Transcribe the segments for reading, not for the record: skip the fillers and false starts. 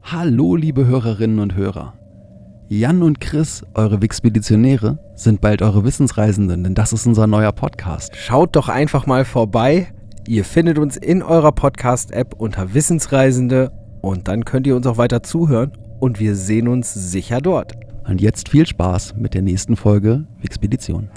Hallo liebe Hörerinnen und Hörer. Jan und Chris, eure Wixpeditionäre, sind bald eure Wissensreisenden, denn das ist unser neuer Podcast. Schaut doch einfach mal vorbei. Ihr findet uns in eurer Podcast-App unter Wissensreisende und dann könnt ihr uns auch weiter zuhören und wir sehen uns sicher dort. Und jetzt viel Spaß mit der nächsten Folge Wixpedition.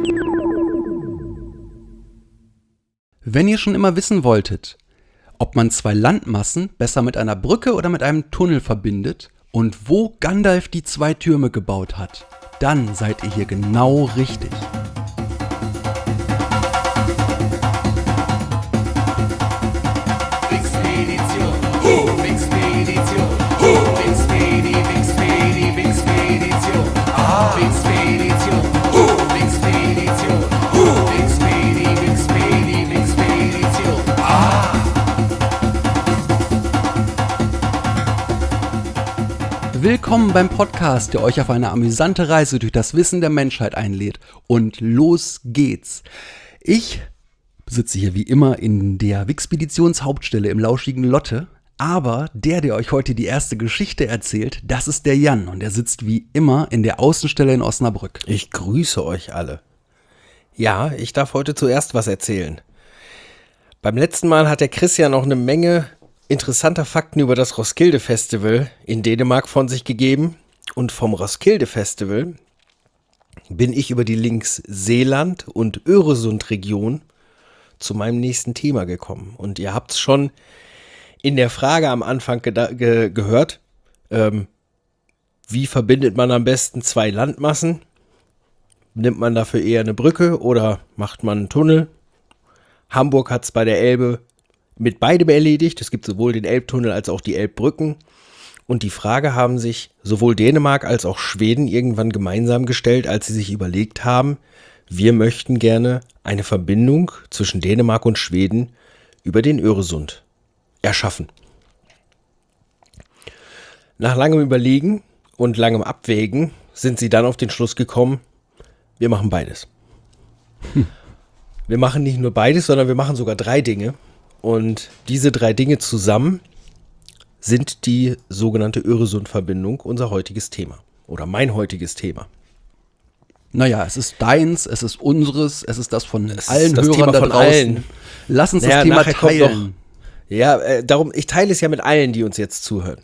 Wenn ihr schon immer wissen wolltet, ob man zwei Landmassen besser mit einer Brücke oder mit einem Tunnel verbindet und wo Gandalf die zwei Türme gebaut hat, dann seid ihr hier genau richtig. Willkommen beim Podcast, der euch auf eine amüsante Reise durch das Wissen der Menschheit einlädt. Und los geht's. Ich sitze hier wie immer in der Wixpeditionshauptstelle im lauschigen Lotte. Aber der euch heute die erste Geschichte erzählt, das ist der Jan. Und er sitzt wie immer in der Außenstelle in Osnabrück. Ich grüße euch alle. Ja, ich darf heute zuerst was erzählen. Beim letzten Mal hat der Chris ja noch eine Menge interessanter Fakten über das Roskilde Festival in Dänemark von sich gegeben. Und vom Roskilde Festival bin ich über die Links Seeland und Öresund-Region zu meinem nächsten Thema gekommen. Und ihr habt es schon in der Frage am Anfang gehört, wie verbindet man am besten zwei Landmassen? Nimmt man dafür eher eine Brücke oder macht man einen Tunnel? Hamburg hat es bei der Elbe mit beidem erledigt. Es gibt sowohl den Elbtunnel als auch die Elbbrücken. Und die Frage haben sich sowohl Dänemark als auch Schweden irgendwann gemeinsam gestellt, als sie sich überlegt haben, wir möchten gerne eine Verbindung zwischen Dänemark und Schweden über den Öresund erschaffen. Nach langem Überlegen und langem Abwägen sind sie dann auf den Schluss gekommen, wir machen beides. Wir machen nicht nur beides, sondern wir machen sogar 3 Dinge. Und diese 3 Dinge zusammen sind die sogenannte Öresund-Verbindung, unser heutiges Thema. Oder mein heutiges Thema. Naja, es ist deins, es ist unseres, es ist das von allen das Hörern Thema da von draußen. allen. Lass uns das Thema teilen. Darum, ich teile es ja mit allen, die uns jetzt zuhören.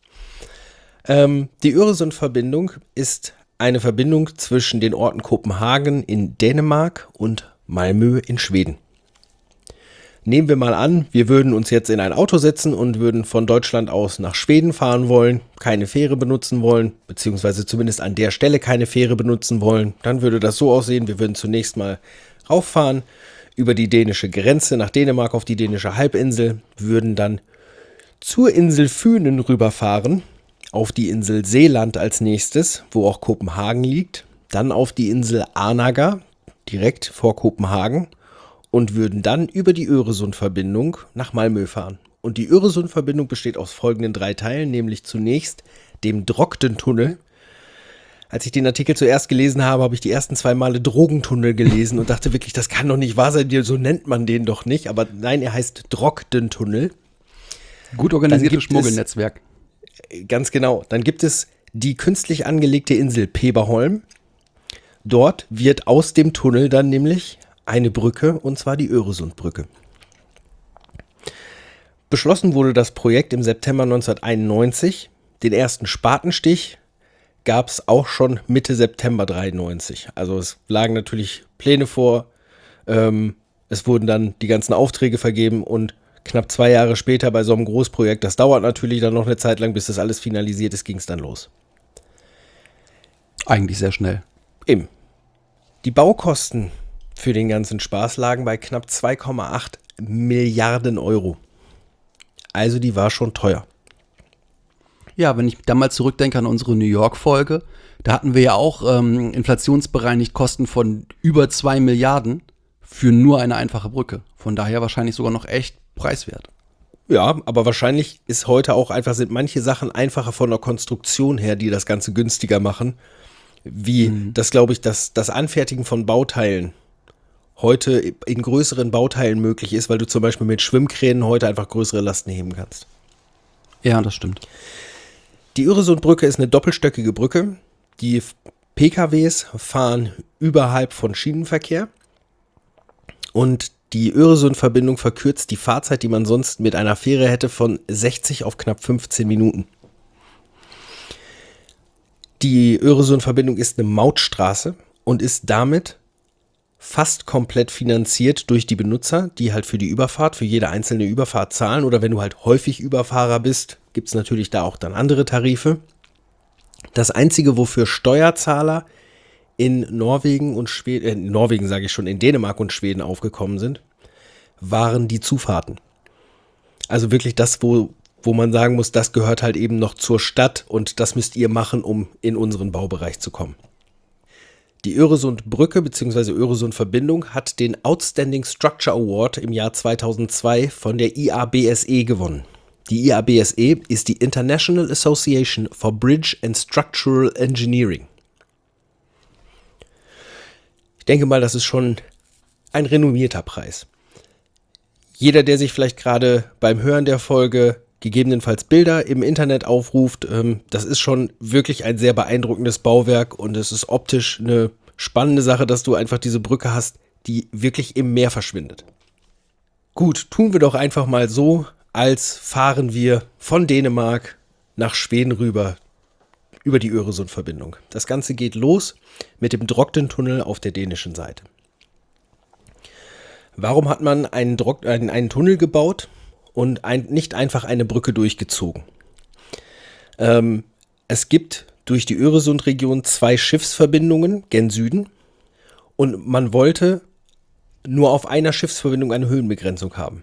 Die Öresund-Verbindung ist eine Verbindung zwischen den Orten Kopenhagen in Dänemark und Malmö in Schweden. Nehmen wir mal an, wir würden uns jetzt in ein Auto setzen und würden von Deutschland aus nach Schweden fahren wollen, keine Fähre benutzen wollen, beziehungsweise zumindest an der Stelle keine Fähre benutzen wollen. Dann würde das so aussehen, wir würden zunächst mal rauffahren über die dänische Grenze nach Dänemark auf die dänische Halbinsel, würden dann zur Insel Fünen rüberfahren, auf die Insel Seeland als nächstes, wo auch Kopenhagen liegt, dann auf die Insel Arnager, direkt vor Kopenhagen, und würden dann über die Öresund-Verbindung nach Malmö fahren. Und die Öresund-Verbindung besteht aus folgenden 3 Teilen, nämlich zunächst dem Drogden-Tunnel. Als ich den Artikel zuerst gelesen habe, habe ich die ersten 2 Male Drogentunnel gelesen und dachte wirklich, das kann doch nicht wahr sein, so nennt man den doch nicht. Aber nein, er heißt Drogden-Tunnel. Gut organisiertes Schmuggelnetzwerk. Ganz genau. Dann gibt es die künstlich angelegte Insel Peberholm. Dort wird aus dem Tunnel dann nämlich eine Brücke, und zwar die Öresundbrücke. Beschlossen wurde das Projekt im September 1991. Den ersten Spatenstich gab es auch schon Mitte September 1993. Also es lagen natürlich Pläne vor. Es wurden dann die ganzen Aufträge vergeben und knapp 2 Jahre später bei so einem Großprojekt, das dauert natürlich dann noch eine Zeit lang, bis das alles finalisiert ist, ging es dann los. Eigentlich sehr schnell. Eben. Die Baukosten für den ganzen Spaß lagen bei knapp 2,8 Milliarden Euro. Also die war schon teuer. Ja, wenn ich da mal zurückdenke an unsere New York-Folge, da hatten wir ja auch inflationsbereinigt Kosten von über 2 Milliarden für nur eine einfache Brücke. Von daher wahrscheinlich sogar noch echt preiswert. Ja, aber wahrscheinlich ist heute auch sind manche Sachen einfacher von der Konstruktion her, die das Ganze günstiger machen. Wie das, glaube ich, das Anfertigen von Bauteilen heute in größeren Bauteilen möglich ist, weil du zum Beispiel mit Schwimmkränen heute einfach größere Lasten heben kannst. Ja, das stimmt. Die Öresundbrücke ist eine doppelstöckige Brücke. Die PKWs fahren überhalb von Schienenverkehr. Und die Öresundverbindung verkürzt die Fahrzeit, die man sonst mit einer Fähre hätte, von 60 auf knapp 15 Minuten. Die Öresundverbindung ist eine Mautstraße und ist damit fast komplett finanziert durch die Benutzer, die halt für die Überfahrt, für jede einzelne Überfahrt zahlen. Oder wenn du halt häufig Überfahrer bist, gibt es natürlich da auch dann andere Tarife. Das Einzige, wofür Steuerzahler in Norwegen und Schweden, in Norwegen sage ich schon, in Dänemark und Schweden aufgekommen sind, waren die Zufahrten. Also wirklich das, wo man sagen muss, das gehört halt eben noch zur Stadt und das müsst ihr machen, um in unseren Baubereich zu kommen. Die Öresundbrücke bzw. Öresundverbindung hat den Outstanding Structure Award im Jahr 2002 von der IABSE gewonnen. Die IABSE ist die International Association for Bridge and Structural Engineering. Ich denke mal, das ist schon ein renommierter Preis. Jeder, der sich vielleicht gerade beim Hören der Folge gegebenenfalls Bilder im Internet aufruft, das ist schon wirklich ein sehr beeindruckendes Bauwerk und es ist optisch eine spannende Sache, dass du einfach diese Brücke hast, die wirklich im Meer verschwindet. Gut, tun wir doch einfach mal so, als fahren wir von Dänemark nach Schweden rüber über die Öresundverbindung. Das Ganze geht los mit dem Drogden-Tunnel auf der dänischen Seite. Warum hat man einen Tunnel gebaut und nicht einfach eine Brücke durchgezogen? Es gibt durch die Öresundregion 2 Schiffsverbindungen gen Süden und man wollte nur auf einer Schiffsverbindung eine Höhenbegrenzung haben.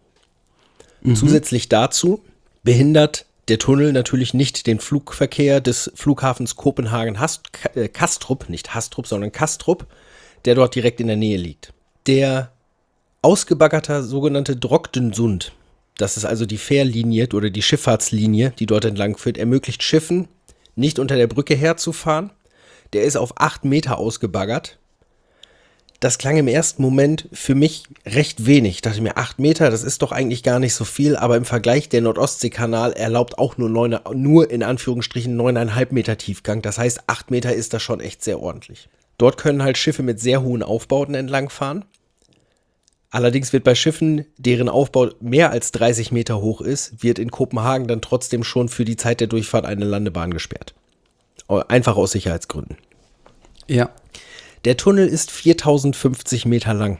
Zusätzlich dazu behindert der Tunnel natürlich nicht den Flugverkehr des Flughafens Kopenhagen-Kastrup, nicht Hastrup, sondern Kastrup, der dort direkt in der Nähe liegt. Der ausgebaggerte sogenannte Drogdensund, das ist also die Fährlinie oder die Schifffahrtslinie, die dort entlang führt, ermöglicht Schiffen, nicht unter der Brücke herzufahren. Der ist auf 8 Meter ausgebaggert. Das klang im ersten Moment für mich recht wenig. Ich dachte mir, 8 Meter, das ist doch eigentlich gar nicht so viel, aber im Vergleich der Nordostseekanal erlaubt auch nur in Anführungsstrichen 9,5 Meter Tiefgang. Das heißt, 8 Meter ist das schon echt sehr ordentlich. Dort können halt Schiffe mit sehr hohen Aufbauten entlangfahren. Allerdings wird bei Schiffen, deren Aufbau mehr als 30 Meter hoch ist, wird in Kopenhagen dann trotzdem schon für die Zeit der Durchfahrt eine Landebahn gesperrt. Einfach aus Sicherheitsgründen. Ja. Der Tunnel ist 4050 Meter lang.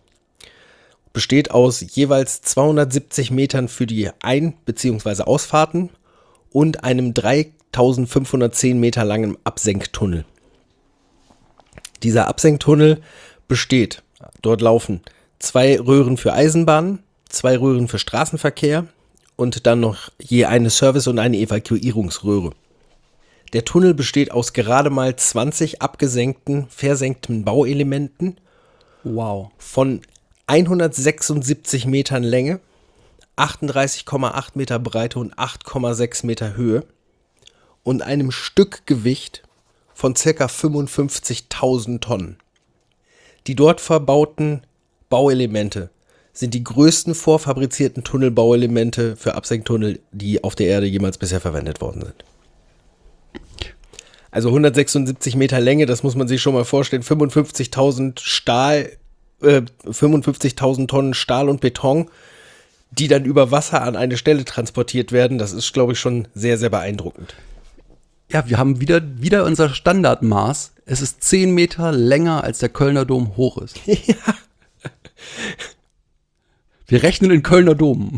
Besteht aus jeweils 270 Metern für die Ein- bzw. Ausfahrten und einem 3510 Meter langen Absenktunnel. Dieser Absenktunnel besteht, dort laufen 2 Röhren für Eisenbahnen, 2 Röhren für Straßenverkehr und dann noch je eine Service- und eine Evakuierungsröhre. Der Tunnel besteht aus gerade mal 20 versenkten Bauelementen. Wow. Von 176 Metern Länge, 38,8 Meter Breite und 8,6 Meter Höhe und einem Stückgewicht von ca. 55.000 Tonnen. Die dort verbauten Bauelemente sind die größten vorfabrizierten Tunnelbauelemente für Absenktunnel, die auf der Erde jemals bisher verwendet worden sind. Also 176 Meter Länge, das muss man sich schon mal vorstellen, 55.000 Tonnen Stahl und Beton, die dann über Wasser an eine Stelle transportiert werden, das ist, glaube ich, schon sehr, sehr beeindruckend. Ja, wir haben wieder unser Standardmaß. Es ist 10 Meter länger, als der Kölner Dom hoch ist. Ja. Wir rechnen in Kölner Dom.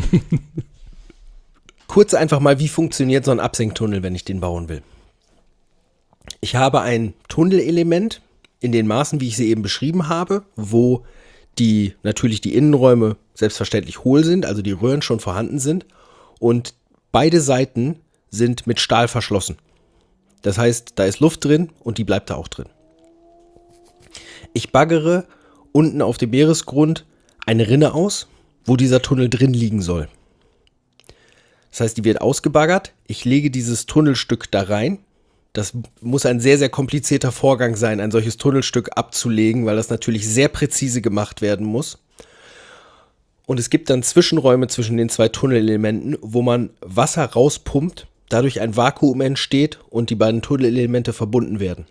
Kurz einfach mal, wie funktioniert so ein Absenktunnel, wenn ich den bauen will? Ich habe ein Tunnelelement in den Maßen, wie ich sie eben beschrieben habe, wo natürlich die Innenräume selbstverständlich hohl sind, also die Röhren schon vorhanden sind und beide Seiten sind mit Stahl verschlossen. Das heißt, da ist Luft drin und die bleibt da auch drin. Ich baggere unten auf dem Meeresgrund eine Rinne aus, wo dieser Tunnel drin liegen soll. Das heißt, die wird ausgebaggert, ich lege dieses Tunnelstück da rein. Das muss ein sehr, sehr komplizierter Vorgang sein, ein solches Tunnelstück abzulegen, weil das natürlich sehr präzise gemacht werden muss. Und es gibt dann Zwischenräume zwischen den 2 Tunnelelementen, wo man Wasser rauspumpt, dadurch ein Vakuum entsteht und die beiden Tunnelelemente verbunden werden.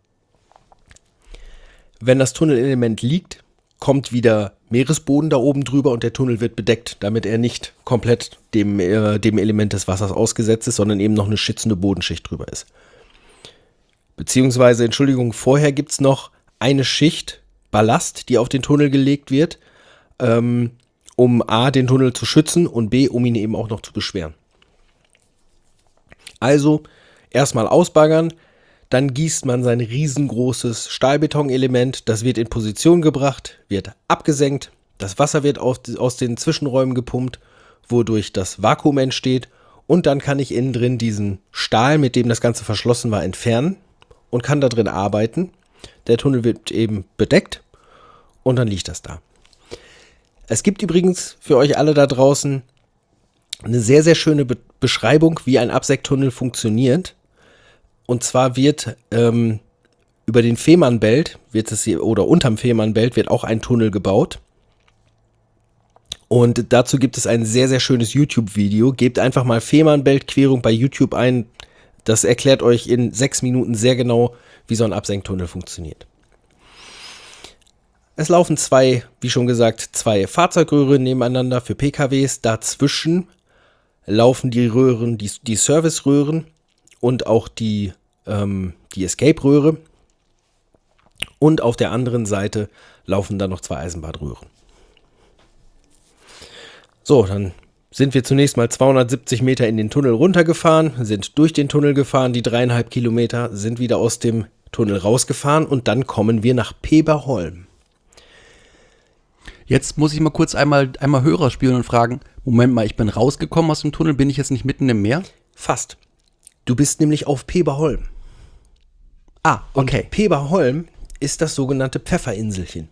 Wenn das Tunnelelement liegt, kommt wieder Meeresboden da oben drüber und der Tunnel wird bedeckt, damit er nicht komplett dem Element des Wassers ausgesetzt ist, sondern eben noch eine schützende Bodenschicht drüber ist. Beziehungsweise, vorher gibt es noch eine Schicht Ballast, die auf den Tunnel gelegt wird, um A, den Tunnel zu schützen und B, um ihn eben auch noch zu beschweren. Also erstmal ausbaggern, dann gießt man sein riesengroßes Stahlbetonelement, das wird in Position gebracht, wird abgesenkt, das Wasser wird aus den Zwischenräumen gepumpt, wodurch das Vakuum entsteht und dann kann ich innen drin diesen Stahl, mit dem das Ganze verschlossen war, entfernen und kann da drin arbeiten. Der Tunnel wird eben bedeckt und dann liegt das da. Es gibt übrigens für euch alle da draußen eine sehr, sehr schöne Beschreibung, wie ein Absenktunnel funktioniert. Und zwar wird über den Fehmarnbelt oder unterm Fehmarnbelt wird auch ein Tunnel gebaut. Und dazu gibt es ein sehr, sehr schönes YouTube-Video. Gebt einfach mal Fehmarnbelt-Querung bei YouTube ein. Das erklärt euch in 6 Minuten sehr genau, wie so ein Absenktunnel funktioniert. Es laufen wie schon gesagt, zwei Fahrzeugröhren nebeneinander für PKWs. Dazwischen laufen die Röhren, die Serviceröhren und auch die Escape-Röhre. Und auf der anderen Seite laufen dann noch 2 Eisenbahnröhren. So, dann sind wir zunächst mal 270 Meter in den Tunnel runtergefahren, sind durch den Tunnel gefahren, die 3,5 Kilometer, sind wieder aus dem Tunnel rausgefahren und dann kommen wir nach Peberholm. Jetzt muss ich mal kurz einmal Hörer spielen und fragen, Moment mal, ich bin rausgekommen aus dem Tunnel, bin ich jetzt nicht mitten im Meer? Fast. Du bist nämlich auf Peberholm. Ah, okay. Und Peberholm ist das sogenannte Pfefferinselchen.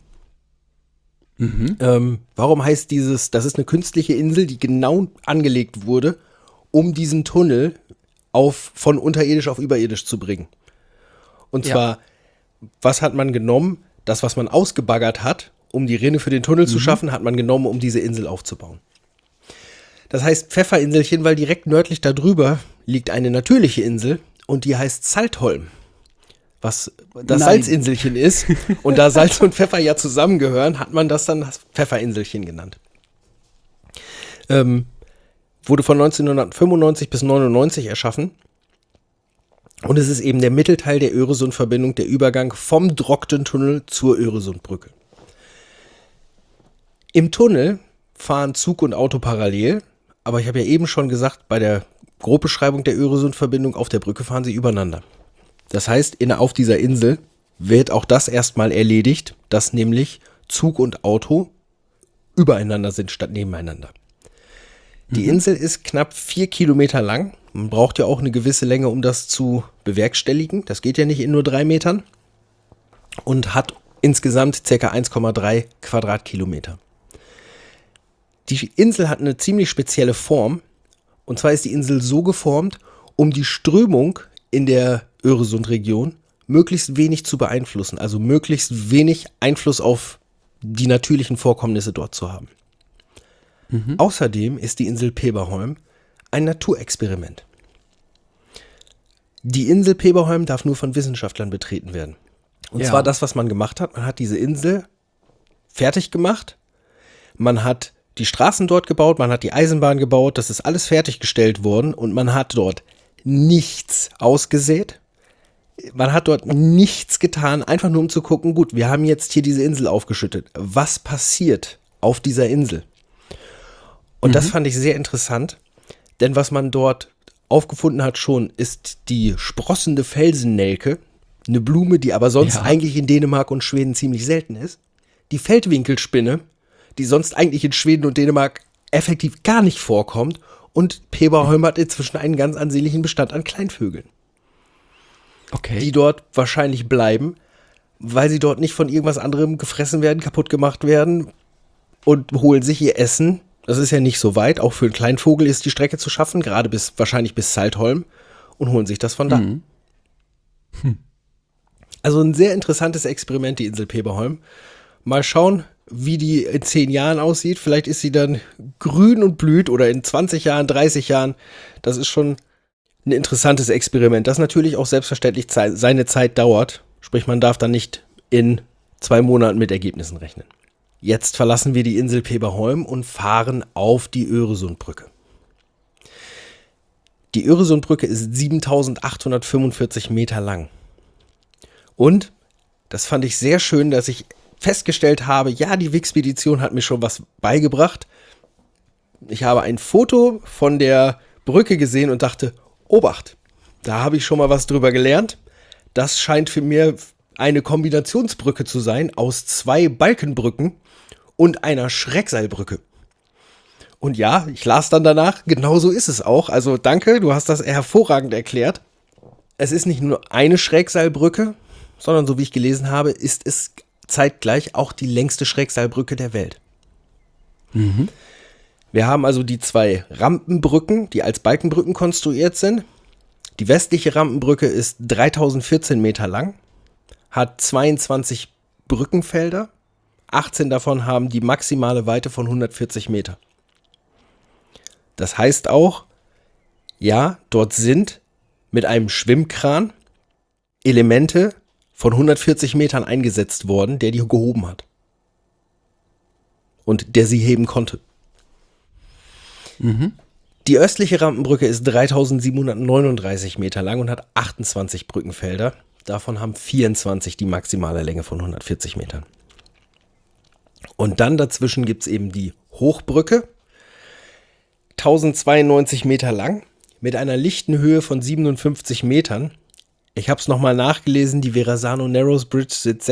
Warum heißt das ist eine künstliche Insel, die genau angelegt wurde, um diesen Tunnel von unterirdisch auf überirdisch zu bringen. Und zwar, was hat man genommen? Das, was man ausgebaggert hat, um die Rinne für den Tunnel zu schaffen, hat man genommen, um diese Insel aufzubauen. Das heißt Pfefferinselchen, weil direkt nördlich darüber liegt eine natürliche Insel und die heißt Saltholm. Was das Salzinselchen ist. Und da Salz und Pfeffer ja zusammengehören, hat man das dann das Pfefferinselchen genannt. Wurde von 1995 bis 1999 erschaffen. Und es ist eben der Mittelteil der Öresundverbindung, der Übergang vom Drogden-Tunnel zur Öresundbrücke. Im Tunnel fahren Zug und Auto parallel, aber ich habe ja eben schon gesagt, bei der Grobbeschreibung der Öresundverbindung auf der Brücke fahren sie übereinander. Das heißt, auf dieser Insel wird auch das erstmal erledigt, dass nämlich Zug und Auto übereinander sind statt nebeneinander. Die Insel ist knapp 4 Kilometer lang. Man braucht ja auch eine gewisse Länge, um das zu bewerkstelligen. Das geht ja nicht in nur 3 Metern. Und hat insgesamt ca. 1,3 Quadratkilometer. Die Insel hat eine ziemlich spezielle Form. Und zwar ist die Insel so geformt, um die Strömung in der Öresundregion möglichst wenig zu beeinflussen, also möglichst wenig Einfluss auf die natürlichen Vorkommnisse dort zu haben. Außerdem ist die Insel Peberholm ein Naturexperiment. Die Insel Peberholm darf nur von Wissenschaftlern betreten werden. Und zwar das, was man gemacht hat. Man hat diese Insel fertig gemacht, man hat die Straßen dort gebaut, man hat die Eisenbahn gebaut, das ist alles fertiggestellt worden und man hat dort nichts ausgesät. Man hat dort nichts getan, einfach nur um zu gucken, gut, wir haben jetzt hier diese Insel aufgeschüttet. Was passiert auf dieser Insel? Und das fand ich sehr interessant, denn was man dort aufgefunden hat schon, ist die sprossende Felsennelke, eine Blume, die aber sonst eigentlich in Dänemark und Schweden ziemlich selten ist. Die Feldwinkelspinne, die sonst eigentlich in Schweden und Dänemark effektiv gar nicht vorkommt. Und Peberholm hat inzwischen einen ganz ansehnlichen Bestand an Kleinvögeln. Okay. Die dort wahrscheinlich bleiben, weil sie dort nicht von irgendwas anderem gefressen werden, kaputt gemacht werden und holen sich ihr Essen. Das ist ja nicht so weit. Auch für einen Kleinvogel ist die Strecke zu schaffen, gerade wahrscheinlich bis Saltholm und holen sich das von da. Also ein sehr interessantes Experiment, die Insel Peberholm. Mal schauen, wie die in 10 Jahren aussieht. Vielleicht ist sie dann grün und blüht oder in 20 Jahren, 30 Jahren. Das ist schon ein interessantes Experiment, das natürlich auch selbstverständlich seine Zeit dauert. Sprich, man darf dann nicht in 2 Monaten mit Ergebnissen rechnen. Jetzt verlassen wir die Insel Peberholm und fahren auf die Öresundbrücke. Die Öresundbrücke ist 7.845 Meter lang. Und das fand ich sehr schön, dass ich festgestellt habe, ja, die Wixpedition hat mir schon was beigebracht. Ich habe ein Foto von der Brücke gesehen und dachte, Obacht, da habe ich schon mal was drüber gelernt. Das scheint für mich eine Kombinationsbrücke zu sein aus 2 Balkenbrücken und einer Schrägseilbrücke. Und ja, ich las dann danach, genauso ist es auch. Also danke, du hast das hervorragend erklärt. Es ist nicht nur eine Schrägseilbrücke, sondern so wie ich gelesen habe, ist es zeitgleich auch die längste Schrägseilbrücke der Welt. Mhm. Wir haben also die 2 Rampenbrücken, die als Balkenbrücken konstruiert sind. Die westliche Rampenbrücke ist 3014 Meter lang, hat 22 Brückenfelder, 18 davon haben die maximale Weite von 140 Meter. Das heißt auch, ja, dort sind mit einem Schwimmkran Elemente von 140 Metern eingesetzt worden, der die gehoben hat. Und der sie heben konnte. Mhm. Die östliche Rampenbrücke ist 3739 Meter lang und hat 28 Brückenfelder. Davon haben 24 die maximale Länge von 140 Metern. Und dann dazwischen gibt es eben die Hochbrücke, 1092 Meter lang, mit einer lichten Höhe von 57 Metern. Ich habe es nochmal nachgelesen, die Verrazano Narrows Bridge sind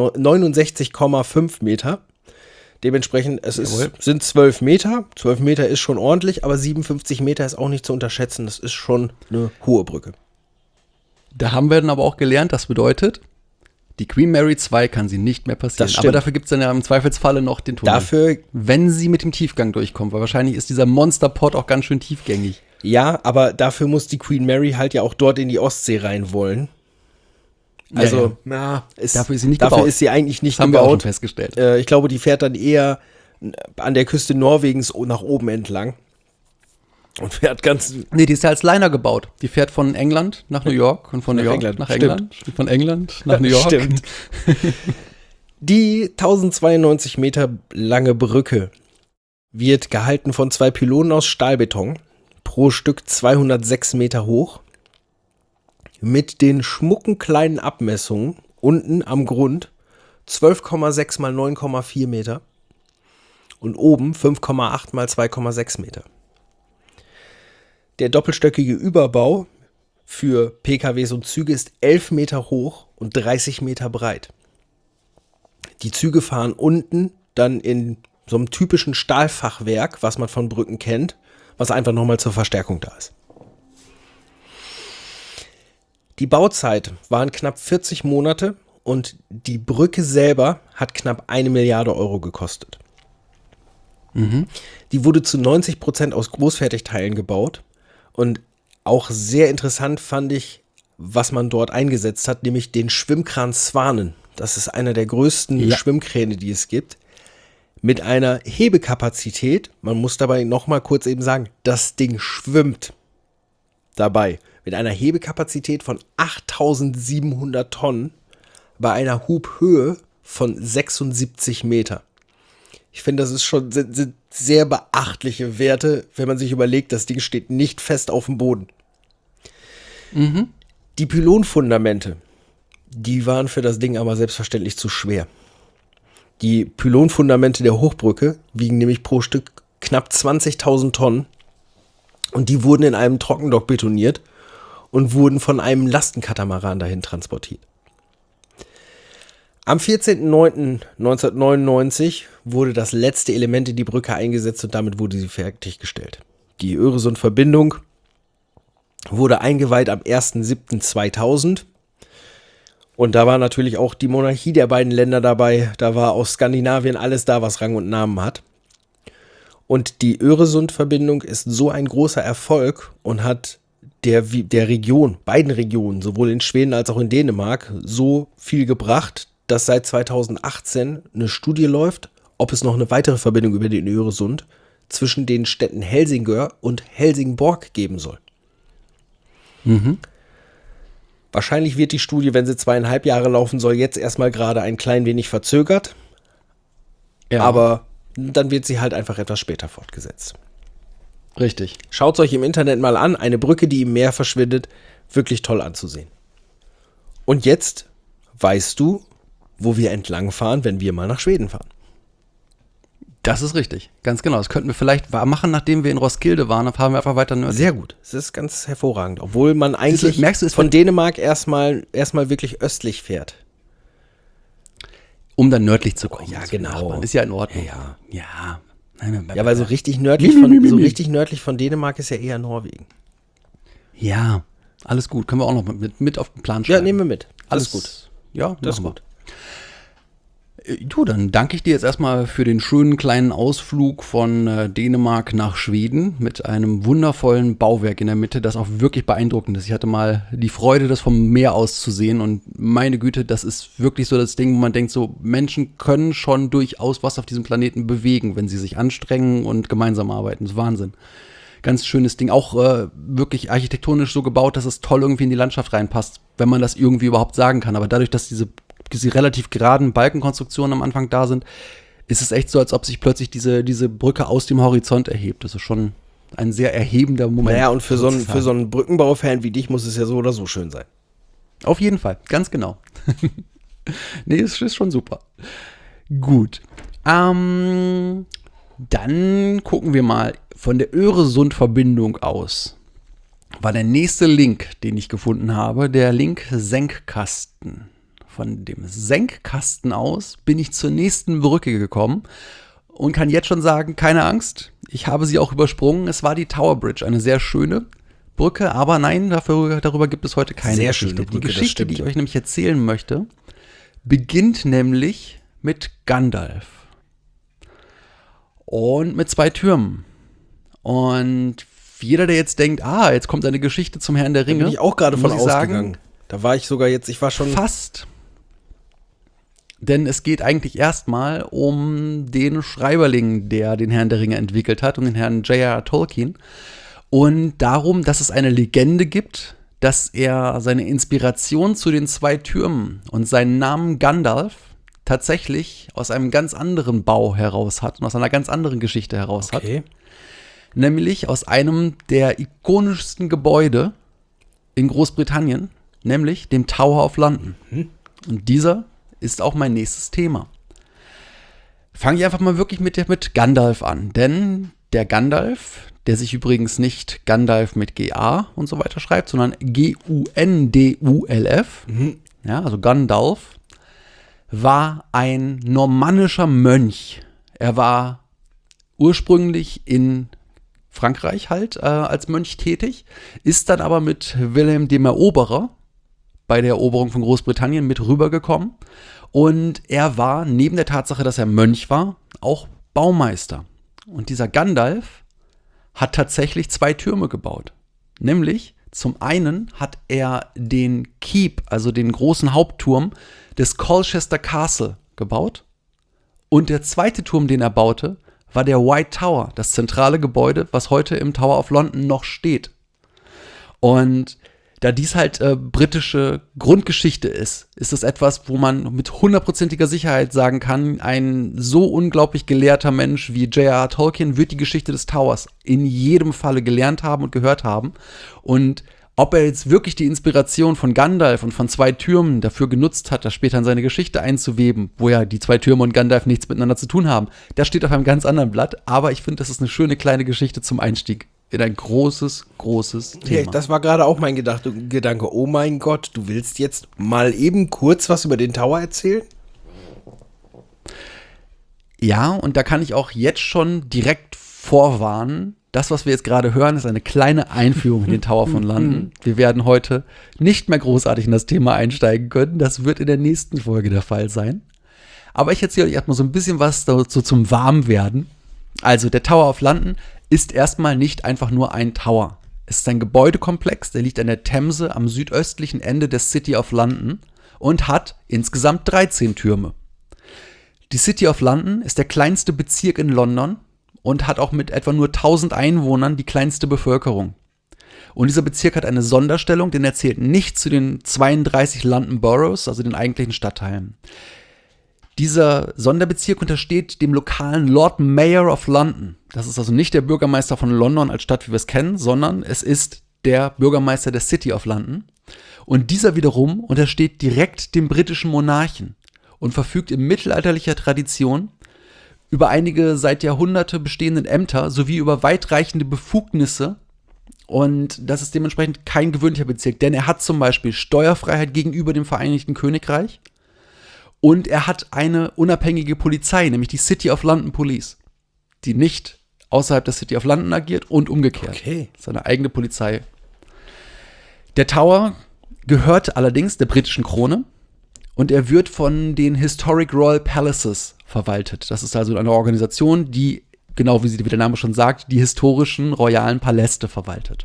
69,5 Meter. Dementsprechend, sind 12 Meter. 12 Meter ist schon ordentlich, aber 57 Meter ist auch nicht zu unterschätzen. Das ist schon eine hohe Brücke. Da haben wir dann aber auch gelernt, das bedeutet, die Queen Mary 2 kann sie nicht mehr passieren. Das stimmt. Aber dafür gibt es dann ja im Zweifelsfalle noch den Tunnel. Dafür, wenn sie mit dem Tiefgang durchkommt, weil wahrscheinlich ist dieser Monsterpot auch ganz schön tiefgängig. ja, aber dafür muss die Queen Mary halt ja auch dort in die Ostsee rein wollen. Also, dafür ist sie nicht dafür gebaut. ist sie eigentlich nicht Das haben wir auch schon gebaut. festgestellt. Ich glaube, die fährt dann eher an der Küste Norwegens nach oben entlang. Und fährt ganz. Nee, die ist ja als Liner gebaut. Die fährt von England nach New York und von New Nach York England, nach stimmt. England. Von England nach New York. Stimmt. Die 1092 Meter lange Brücke wird gehalten von 2 Pylonen aus Stahlbeton, pro Stück 206 Meter hoch, mit den schmucken kleinen Abmessungen unten am Grund 12,6 mal 9,4 Meter und oben 5,8 mal 2,6 Meter. Der doppelstöckige Überbau für PKWs und Züge ist 11 Meter hoch und 30 Meter breit. Die Züge fahren unten dann in so einem typischen Stahlfachwerk, was man von Brücken kennt, was einfach nochmal zur Verstärkung da ist. Die Bauzeit waren knapp 40 Monate und die Brücke selber hat knapp 1 Milliarde Euro gekostet. Die wurde zu 90% aus Großfertigteilen gebaut und auch sehr interessant fand ich, was man dort eingesetzt hat, nämlich den Schwimmkran Swanen. Das ist einer der größten Schwimmkräne, die es gibt. Mit einer Hebekapazität, man muss dabei nochmal kurz eben sagen, das Ding schwimmt dabei. Mit einer Hebekapazität von 8.700 Tonnen bei einer Hubhöhe von 76 Meter. Ich finde, das ist schon sind sehr beachtliche Werte, wenn man sich überlegt, das Ding steht nicht fest auf dem Boden. Die Pylonfundamente, die waren für das Ding aber selbstverständlich zu schwer. Die Pylonfundamente der Hochbrücke wiegen nämlich pro Stück knapp 20.000 Tonnen und die wurden in einem Trockendock betoniert und wurden von einem Lastenkatamaran dahin transportiert. Am 14.09.1999 wurde das letzte Element in die Brücke eingesetzt und damit wurde sie fertiggestellt. Die Öresund-Verbindung wurde eingeweiht am 1.07.2000 und da war natürlich auch die Monarchie der beiden Länder dabei. Da war aus Skandinavien alles da, was Rang und Namen hat. Und die Öresund-Verbindung ist so ein großer Erfolg und hat der Region, beiden Regionen, sowohl in Schweden als auch in Dänemark, so viel gebracht, dass seit 2018 eine Studie läuft, ob es noch eine weitere Verbindung über den Öresund zwischen den Städten Helsingør und Helsingborg geben soll. Wahrscheinlich wird die Studie, wenn sie 2,5 Jahre laufen soll, jetzt erstmal gerade ein klein wenig verzögert. Ja. Aber dann wird sie halt einfach etwas später fortgesetzt. Richtig. Schaut es euch im Internet mal an, eine Brücke, die im Meer verschwindet, wirklich toll anzusehen. Und jetzt weißt du, wo wir entlangfahren, wenn wir mal nach Schweden fahren. Das ist richtig, ganz genau. Das könnten wir vielleicht machen, nachdem wir in Roskilde waren, dann fahren wir einfach weiter nördlich. Sehr gut, das ist ganz hervorragend. Obwohl man eigentlich merkst du, von Dänemark erstmal wirklich östlich fährt. Um dann nördlich zu kommen. Ja, zu den genau. Nachbarn. Ist ja in Ordnung. Ja. Nein, Ja, weil so richtig nördlich von Dänemark ist ja eher Norwegen. Ja, alles gut. Können wir auch noch mit auf den Plan schreiben. Ja, nehmen wir mit. Alles gut. Ja, Das ist machen wir. gut. Du, dann danke ich dir jetzt erstmal für den schönen kleinen Ausflug von Dänemark nach Schweden mit einem wundervollen Bauwerk in der Mitte, das auch wirklich beeindruckend ist. Ich hatte mal die Freude, das vom Meer aus zu sehen und meine Güte, das ist wirklich so das Ding, wo man denkt, so Menschen können schon durchaus was auf diesem Planeten bewegen, wenn sie sich anstrengen und gemeinsam arbeiten. Das ist Wahnsinn. Ganz schönes Ding, auch wirklich architektonisch so gebaut, dass es toll irgendwie in die Landschaft reinpasst, wenn man das irgendwie überhaupt sagen kann. Aber dadurch, dass diese relativ geraden Balkenkonstruktionen am Anfang da sind, ist es echt so, als ob sich plötzlich diese Brücke aus dem Horizont erhebt. Das ist schon ein sehr erhebender Moment. Naja, und für so einen Brückenbaufan wie dich muss es ja so oder so schön sein. Auf jeden Fall, ganz genau. Nee, es ist schon super. Gut. Dann gucken wir mal von der Öresund-Verbindung aus. War der nächste Link, den ich gefunden habe, der Link Senkkasten. Von dem Senkkasten aus bin ich zur nächsten Brücke gekommen und kann jetzt schon sagen, keine Angst, ich habe sie auch übersprungen. Es war die Tower Bridge, eine sehr schöne Brücke, aber nein, darüber gibt es heute keine Sehr Geschichte. schöne Brücke, die Geschichte, das die stimmt. ich euch nämlich erzählen möchte, beginnt nämlich mit Gandalf und mit 2 Türmen. Und jeder, der jetzt denkt, jetzt kommt eine Geschichte zum Herrn der Ringe, Da bin ich auch gerade von muss ich sagen, ausgegangen. Da war ich sogar jetzt, ich war schon... fast. Denn es geht eigentlich erstmal um den Schreiberling, der den Herrn der Ringe entwickelt hat, um den Herrn J.R.R. Tolkien. Und darum, dass es eine Legende gibt, dass er seine Inspiration zu den 2 Türmen und seinen Namen Gandalf tatsächlich aus einem ganz anderen Bau heraus hat und aus einer ganz anderen Geschichte heraus hat. Nämlich aus einem der ikonischsten Gebäude in Großbritannien, nämlich dem Tower of London. Und dieser ist auch mein nächstes Thema. Fange ich einfach mal wirklich mit Gandalf an, denn der Gandalf, der sich übrigens nicht Gandalf mit G-A und so weiter schreibt, sondern G-U-N-D-U-L-F, ja, also Gandalf, war ein normannischer Mönch. Er war ursprünglich in Frankreich halt als Mönch tätig, ist dann aber mit Wilhelm dem Eroberer bei der Eroberung von Großbritannien mit rübergekommen. Und er war, neben der Tatsache, dass er Mönch war, auch Baumeister. Und dieser Gandalf hat tatsächlich 2 Türme gebaut. Nämlich, zum einen hat er den Keep, also den großen Hauptturm des Colchester Castle gebaut. Und der zweite Turm, den er baute, war der White Tower, das zentrale Gebäude, was heute im Tower of London noch steht. Und da dies halt britische Grundgeschichte ist es etwas, wo man mit 100%iger Sicherheit sagen kann, ein so unglaublich gelehrter Mensch wie J.R.R. Tolkien wird die Geschichte des Towers in jedem Falle gelernt haben und gehört haben. Und ob er jetzt wirklich die Inspiration von Gandalf und von 2 Türmen dafür genutzt hat, das später in seine Geschichte einzuweben, wo ja die 2 Türme und Gandalf nichts miteinander zu tun haben, das steht auf einem ganz anderen Blatt. Aber ich finde, das ist eine schöne kleine Geschichte zum Einstieg in ein großes Thema. Ja, das war gerade auch mein Gedanke. Oh mein Gott, du willst jetzt mal eben kurz was über den Tower erzählen? Ja, und da kann ich auch jetzt schon direkt vorwarnen, das, was wir jetzt gerade hören, ist eine kleine Einführung in den Tower von London. Wir werden heute nicht mehr großartig in das Thema einsteigen können. Das wird in der nächsten Folge der Fall sein. Aber ich erzähle euch erstmal so ein bisschen was dazu zum Warmwerden. Also der Tower of London ist erstmal nicht einfach nur ein Tower. Es ist ein Gebäudekomplex, der liegt an der Themse am südöstlichen Ende der City of London und hat insgesamt 13 Türme. Die City of London ist der kleinste Bezirk in London und hat auch mit etwa nur 1000 Einwohnern die kleinste Bevölkerung. Und dieser Bezirk hat eine Sonderstellung, denn er zählt nicht zu den 32 London Boroughs, also den eigentlichen Stadtteilen. Dieser Sonderbezirk untersteht dem lokalen Lord Mayor of London. Das ist also nicht der Bürgermeister von London als Stadt, wie wir es kennen, sondern es ist der Bürgermeister der City of London. Und dieser wiederum untersteht direkt dem britischen Monarchen und verfügt in mittelalterlicher Tradition über einige seit Jahrhunderte bestehenden Ämter sowie über weitreichende Befugnisse. Und das ist dementsprechend kein gewöhnlicher Bezirk, denn er hat zum Beispiel Steuerfreiheit gegenüber dem Vereinigten Königreich. Und er hat eine unabhängige Polizei, nämlich die City of London Police, die nicht außerhalb der City of London agiert und umgekehrt. Okay. Seine eigene Polizei. Der Tower gehört allerdings der britischen Krone und er wird von den Historic Royal Palaces verwaltet. Das ist also eine Organisation, die, genau wie der Name schon sagt, die historischen royalen Paläste verwaltet.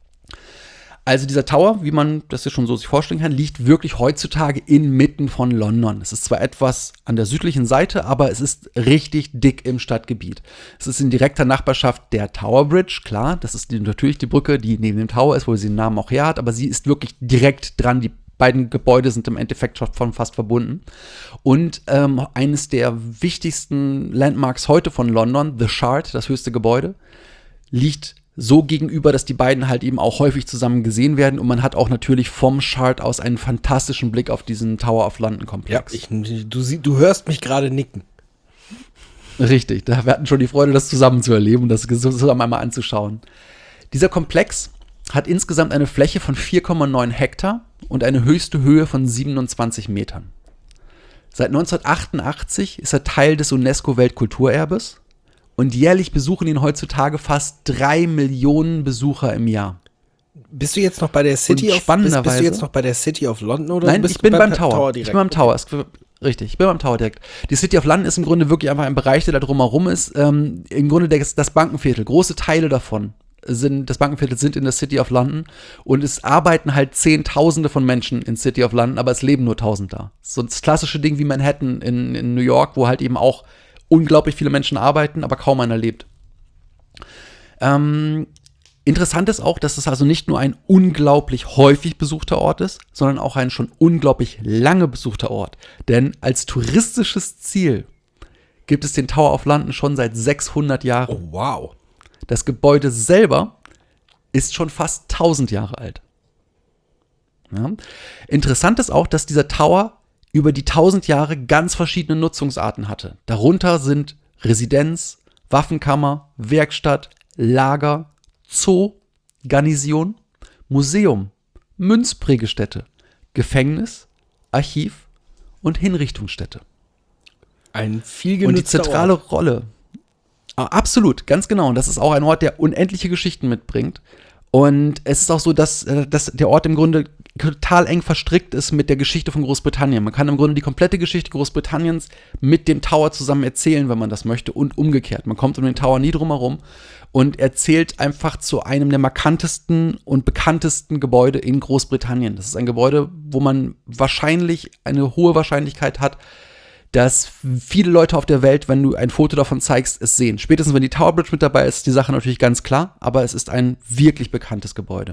Also dieser Tower, wie man das sich schon so sich vorstellen kann, liegt wirklich heutzutage inmitten von London. Es ist zwar etwas an der südlichen Seite, aber es ist richtig dick im Stadtgebiet. Es ist in direkter Nachbarschaft der Tower Bridge, klar, das ist natürlich die Brücke, die neben dem Tower ist, wo sie den Namen auch her hat, aber sie ist wirklich direkt dran. Die beiden Gebäude sind im Endeffekt schon fast verbunden. Und eines der wichtigsten Landmarks heute von London, The Shard, das höchste Gebäude, liegt so gegenüber, dass die beiden halt eben auch häufig zusammen gesehen werden und man hat auch natürlich vom Shard aus einen fantastischen Blick auf diesen Tower of London Komplex. Ja, du hörst mich gerade nicken. Richtig, wir hatten schon die Freude, das zusammen zu erleben und das zusammen einmal anzuschauen. Dieser Komplex hat insgesamt eine Fläche von 4,9 Hektar und eine höchste Höhe von 27 Metern. Seit 1988 ist er Teil des UNESCO-Weltkulturerbes. Und jährlich besuchen ihn heutzutage fast 3 Millionen Besucher im Jahr. Bist du jetzt noch bei der City of London? Bist du jetzt noch bei der City of London oder Nein, bist ich bin du beim Tower. direkt? Ich bin beim Tower. Richtig, ich bin beim Tower direkt. Die City of London ist im Grunde wirklich einfach ein Bereich, der da drumherum ist. Im Grunde das Bankenviertel. Große Teile davon des Bankenviertels sind in der City of London und es arbeiten halt Zehntausende von Menschen in City of London, aber es leben nur 1000 da. So das klassische Ding wie Manhattan in New York, wo halt eben auch unglaublich viele Menschen arbeiten, aber kaum einer lebt. Interessant ist auch, dass es also nicht nur ein unglaublich häufig besuchter Ort ist, sondern auch ein schon unglaublich lange besuchter Ort. Denn als touristisches Ziel gibt es den Tower of London schon seit 600 Jahren. Oh, wow. Das Gebäude selber ist schon fast 1000 Jahre alt. Ja. Interessant ist auch, dass dieser Tower über die 1000 Jahre ganz verschiedene Nutzungsarten hatte. Darunter sind Residenz, Waffenkammer, Werkstatt, Lager, Zoo, Garnison, Museum, Münzprägestätte, Gefängnis, Archiv und Hinrichtungsstätte. Ein viel genutzter Und die zentrale Ort. Rolle. Absolut, ganz genau. Und das ist auch ein Ort, der unendliche Geschichten mitbringt. Und es ist auch so, dass der Ort im Grunde total eng verstrickt ist mit der Geschichte von Großbritannien. Man kann im Grunde die komplette Geschichte Großbritanniens mit dem Tower zusammen erzählen, wenn man das möchte, und umgekehrt. Man kommt um den Tower nie drum herum und erzählt einfach zu einem der markantesten und bekanntesten Gebäude in Großbritannien. Das ist ein Gebäude, wo man wahrscheinlich eine hohe Wahrscheinlichkeit hat, dass viele Leute auf der Welt, wenn du ein Foto davon zeigst, es sehen. Spätestens, wenn die Tower Bridge mit dabei ist, die Sache natürlich ganz klar, aber es ist ein wirklich bekanntes Gebäude.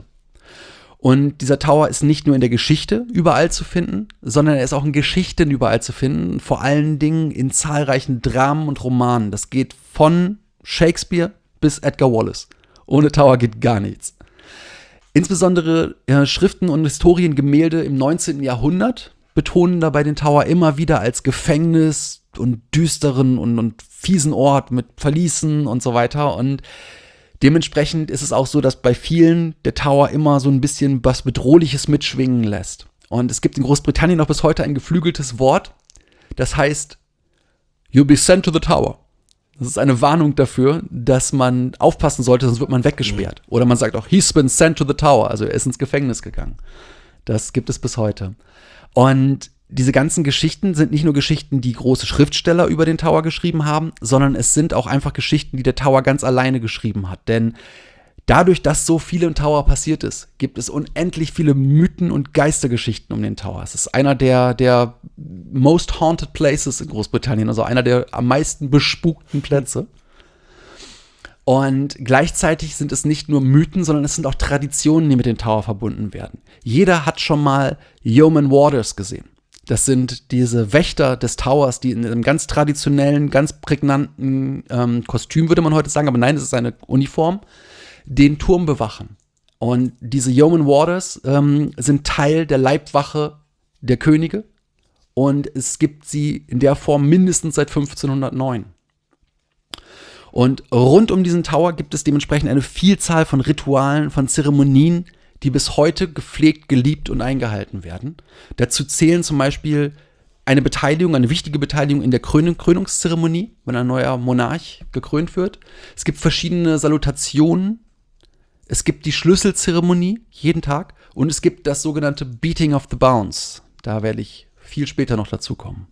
Und dieser Tower ist nicht nur in der Geschichte überall zu finden, sondern er ist auch in Geschichten überall zu finden, vor allen Dingen in zahlreichen Dramen und Romanen. Das geht von Shakespeare bis Edgar Wallace. Ohne Tower geht gar nichts. Insbesondere Schriften und Historiengemälde im 19. Jahrhundert betonen dabei den Tower immer wieder als Gefängnis und düsteren und fiesen Ort mit Verließen und so weiter. Und dementsprechend ist es auch so, dass bei vielen der Tower immer so ein bisschen was Bedrohliches mitschwingen lässt. Und es gibt in Großbritannien noch bis heute ein geflügeltes Wort, das heißt, you'll be sent to the Tower. Das ist eine Warnung dafür, dass man aufpassen sollte, sonst wird man weggesperrt. Oder man sagt auch, he's been sent to the Tower, also er ist ins Gefängnis gegangen. Das gibt es bis heute. Und diese ganzen Geschichten sind nicht nur Geschichten, die große Schriftsteller über den Tower geschrieben haben, sondern es sind auch einfach Geschichten, die der Tower ganz alleine geschrieben hat. Denn dadurch, dass so viel im Tower passiert ist, gibt es unendlich viele Mythen und Geistergeschichten um den Tower. Es ist einer der most haunted places in Großbritannien, also einer der am meisten bespukten Plätze. Und gleichzeitig sind es nicht nur Mythen, sondern es sind auch Traditionen, die mit dem Tower verbunden werden. Jeder hat schon mal Yeoman Warders gesehen. Das sind diese Wächter des Towers, die in einem ganz traditionellen, ganz prägnanten Kostüm, würde man heute sagen, aber nein, es ist eine Uniform, den Turm bewachen. Und diese Yeoman Warders sind Teil der Leibwache der Könige und es gibt sie in der Form mindestens seit 1509. Und rund um diesen Tower gibt es dementsprechend eine Vielzahl von Ritualen, von Zeremonien, die bis heute gepflegt, geliebt und eingehalten werden. Dazu zählen zum Beispiel eine wichtige Beteiligung in der Krönungszeremonie, wenn ein neuer Monarch gekrönt wird. Es gibt verschiedene Salutationen. Es gibt die Schlüsselzeremonie jeden Tag und es gibt das sogenannte Beating of the Bounds. Da werde ich viel später noch dazu kommen.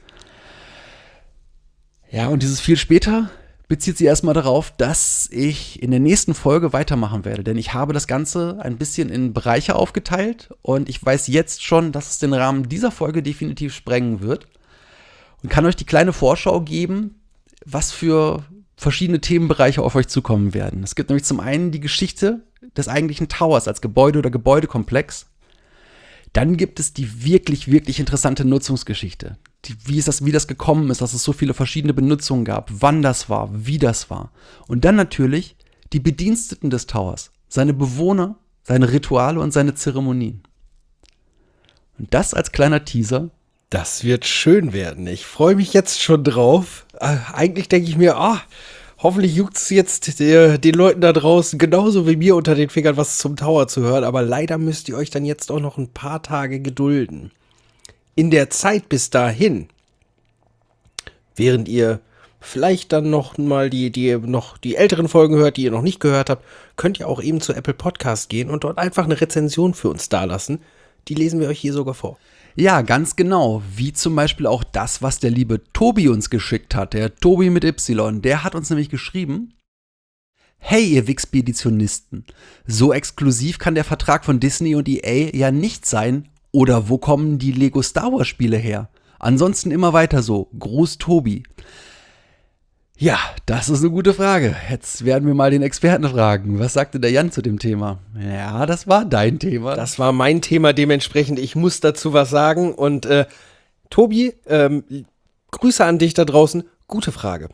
Ja, und dieses viel später bezieht sich erstmal darauf, dass ich in der nächsten Folge weitermachen werde. Denn ich habe das Ganze ein bisschen in Bereiche aufgeteilt und ich weiß jetzt schon, dass es den Rahmen dieser Folge definitiv sprengen wird. Und kann euch die kleine Vorschau geben, was für verschiedene Themenbereiche auf euch zukommen werden. Es gibt nämlich zum einen die Geschichte des eigentlichen Towers als Gebäude oder Gebäudekomplex. Dann gibt es die wirklich, wirklich interessante Nutzungsgeschichte. Wie das gekommen ist, dass es so viele verschiedene Benutzungen gab, wann das war, wie das war. Und dann natürlich die Bediensteten des Towers, seine Bewohner, seine Rituale und seine Zeremonien. Und das als kleiner Teaser. Das wird schön werden. Ich freue mich jetzt schon drauf. Eigentlich denke ich mir, hoffentlich juckt es jetzt den Leuten da draußen genauso wie mir unter den Fingern, was zum Tower zu hören. Aber leider müsst ihr euch dann jetzt auch noch ein paar Tage gedulden. In der Zeit bis dahin, während ihr vielleicht dann noch mal die älteren Folgen hört, die ihr noch nicht gehört habt, könnt ihr auch eben zu Apple Podcast gehen und dort einfach eine Rezension für uns dalassen. Die lesen wir euch hier sogar vor. Ja, ganz genau. Wie zum Beispiel auch das, was der liebe Tobi uns geschickt hat. Der Tobi mit Y. Der hat uns nämlich geschrieben: Hey, ihr Wixpeditionisten. So exklusiv kann der Vertrag von Disney und EA ja nicht sein. Oder wo kommen die Lego Star Wars Spiele her? Ansonsten immer weiter so. Gruß Tobi. Ja, das ist eine gute Frage. Jetzt werden wir mal den Experten fragen. Was sagte der Jan zu dem Thema? Ja, das war dein Thema. Das war mein Thema, dementsprechend, ich muss dazu was sagen. Und Tobi, Grüße an dich da draußen. Gute Frage.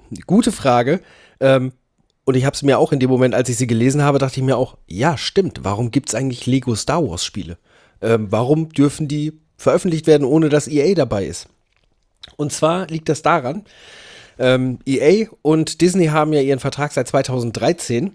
Und ich habe es mir auch in dem Moment, als ich sie gelesen habe, dachte ich mir auch, ja, stimmt. Warum gibt es eigentlich Lego Star Wars Spiele? Warum dürfen die veröffentlicht werden, ohne dass EA dabei ist? Und zwar liegt das daran, EA und Disney haben ja ihren Vertrag seit 2013.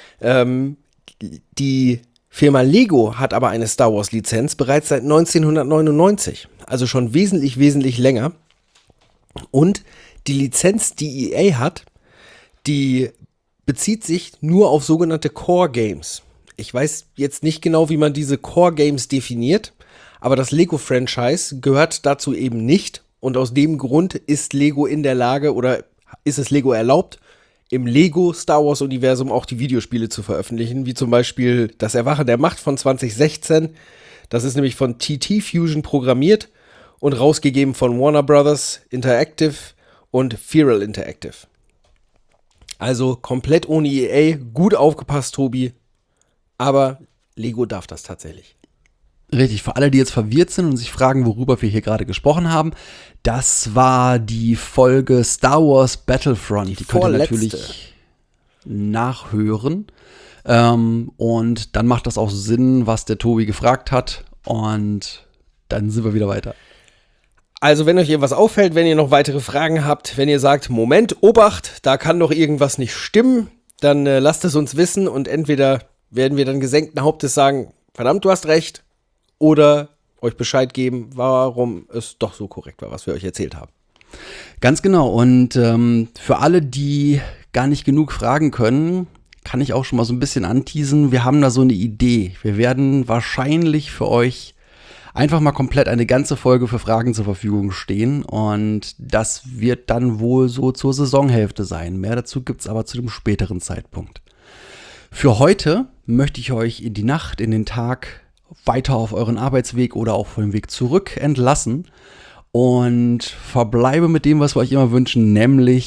Die Firma Lego hat aber eine Star Wars Lizenz bereits seit 1999. Also schon wesentlich, wesentlich länger. Und die Lizenz, die EA hat, die bezieht sich nur auf sogenannte Core Games. Ich weiß jetzt nicht genau, wie man diese Core Games definiert, aber das Lego-Franchise gehört dazu eben nicht. Und aus dem Grund ist Lego in der Lage oder ist es Lego erlaubt, im Lego Star Wars Universum auch die Videospiele zu veröffentlichen, wie zum Beispiel das Erwachen der Macht von 2016. Das ist nämlich von TT Fusion programmiert und rausgegeben von Warner Brothers Interactive und Feral Interactive. Also komplett ohne EA, gut aufgepasst, Tobi. Aber Lego darf das tatsächlich. Richtig, für alle, die jetzt verwirrt sind und sich fragen, worüber wir hier gerade gesprochen haben, das war die Folge Star Wars Battlefront. Die könnt ihr natürlich nachhören. Und dann macht das auch Sinn, was der Tobi gefragt hat. Und dann sind wir wieder weiter. Also wenn euch irgendwas auffällt, wenn ihr noch weitere Fragen habt, wenn ihr sagt, Moment, Obacht, da kann doch irgendwas nicht stimmen, dann lasst es uns wissen und entweder werden wir dann gesenkten Hauptes sagen, verdammt, du hast recht, oder euch Bescheid geben, warum es doch so korrekt war, was wir euch erzählt haben. Ganz genau. Und für alle, die gar nicht genug fragen können, kann ich auch schon mal so ein bisschen anteasen. Wir haben da so eine Idee. Wir werden wahrscheinlich für euch einfach mal komplett eine ganze Folge für Fragen zur Verfügung stehen. Und das wird dann wohl so zur Saisonhälfte sein. Mehr dazu gibt es aber zu dem späteren Zeitpunkt. Für heute möchte ich euch in die Nacht, in den Tag, weiter auf euren Arbeitsweg oder auch auf dem Weg zurück entlassen und verbleibe mit dem, was wir euch immer wünschen, nämlich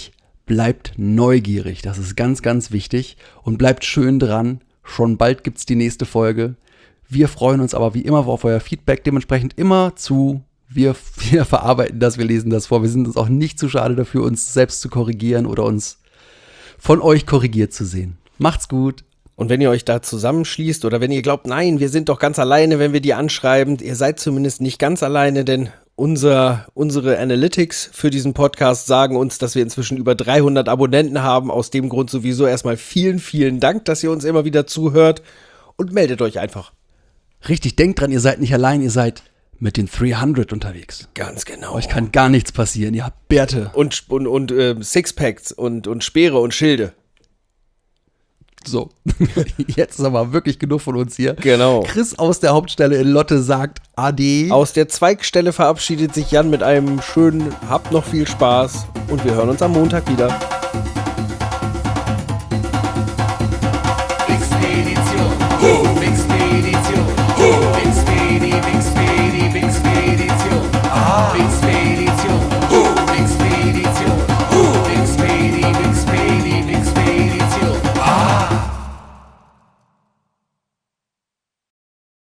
bleibt neugierig. Das ist ganz, ganz wichtig. Und bleibt schön dran. Schon bald gibt's die nächste Folge. Wir freuen uns aber wie immer auf euer Feedback. Dementsprechend immer zu. Wir verarbeiten das, wir lesen das vor. Wir sind uns auch nicht zu schade dafür, uns selbst zu korrigieren oder uns von euch korrigiert zu sehen. Macht's gut. Und wenn ihr euch da zusammenschließt oder wenn ihr glaubt, nein, wir sind doch ganz alleine, wenn wir die anschreiben, ihr seid zumindest nicht ganz alleine, denn unsere Analytics für diesen Podcast sagen uns, dass wir inzwischen über 300 Abonnenten haben. Aus dem Grund sowieso erstmal vielen, vielen Dank, dass ihr uns immer wieder zuhört und meldet euch einfach. Richtig, denkt dran, ihr seid nicht allein, ihr seid mit den 300 unterwegs. Ganz genau. Euch kann gar nichts passieren, ihr habt Bärte. Und Sixpacks und Speere und Schilde. So, jetzt ist aber wirklich genug von uns hier. Genau. Chris aus der Hauptstelle in Lotte sagt Ade. Aus der Zweigstelle verabschiedet sich Jan mit einem schönen Habt noch viel Spaß und wir hören uns am Montag wieder.